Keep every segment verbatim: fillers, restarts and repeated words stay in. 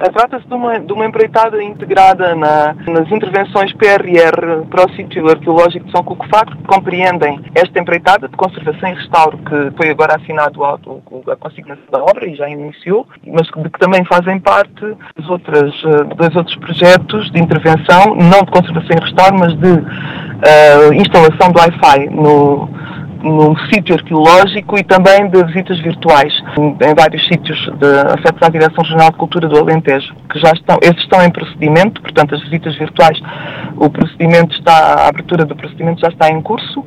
Trata-se de uma, de uma empreitada integrada na, nas intervenções P R R para o sítio arqueológico de São Cuco-Facto, que compreendem esta empreitada de conservação e restauro, que foi agora assinado a, a consignação da obra e já iniciou, mas de que também fazem parte dos outros, dos outros projetos de intervenção, não de conservação e restauro, mas de uh, instalação do Wi-Fi no num sítio arqueológico e também de visitas virtuais em vários sítios afetos à Direção Regional de Cultura do Alentejo, que já estão, esses estão em procedimento, portanto as visitas virtuais, o procedimento está, a abertura do procedimento já está em curso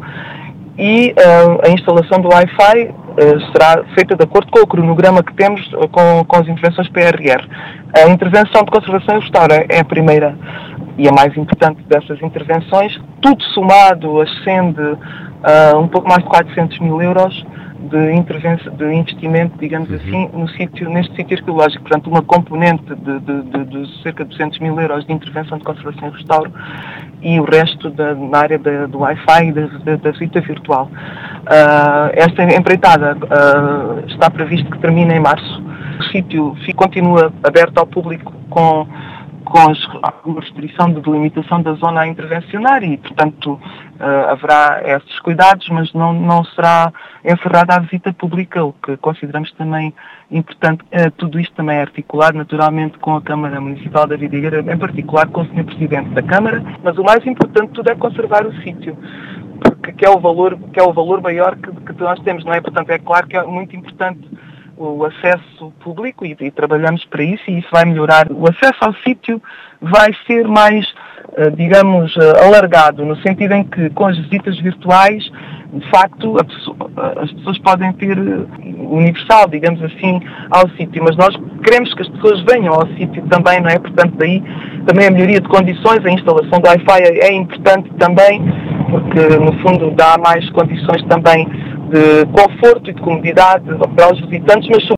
e uh, a instalação do Wi-Fi uh, será feita de acordo com o cronograma que temos uh, com, com as intervenções P R R. A intervenção de conservação e restauro é a primeira e a mais importante dessas intervenções. Tudo somado ascende a uh, um pouco mais de quatrocentos mil euros de, intervenção, de investimento, digamos uhum. assim, no sítio, neste sítio arqueológico. Portanto, uma componente de, de, de, de cerca de duzentos mil euros de intervenção de conservação e restauro e o resto da, na área da, do Wi-Fi e da, da, da visita virtual. Uh, esta empreitada uh, está previsto que termine em março. O sítio continua aberto ao público com com a restrição de delimitação da zona a intervencionar e, portanto, uh, haverá esses cuidados, mas não, não será encerrada a visita pública, o que consideramos também importante. Uh, tudo isto também é articulado, naturalmente, com a Câmara Municipal da Vidigueira, em particular com o senhor Presidente da Câmara, mas o mais importante de tudo é conservar o sítio, porque que é o valor, que é o valor maior que, que nós temos, não é? Portanto, é claro que é muito importante o acesso público e, e trabalhamos para isso e isso vai melhorar. O acesso ao sítio vai ser mais, uh, digamos, uh, alargado, no sentido em que com as visitas virtuais, de facto, pessoa, uh, as pessoas podem ter uh, universal, digamos assim, ao sítio, mas nós queremos que as pessoas venham ao sítio também, não é? Portanto, daí também a melhoria de condições, a instalação do Wi-Fi é, é importante também, porque no fundo dá mais condições também de conforto e de comodidade para os visitantes, mas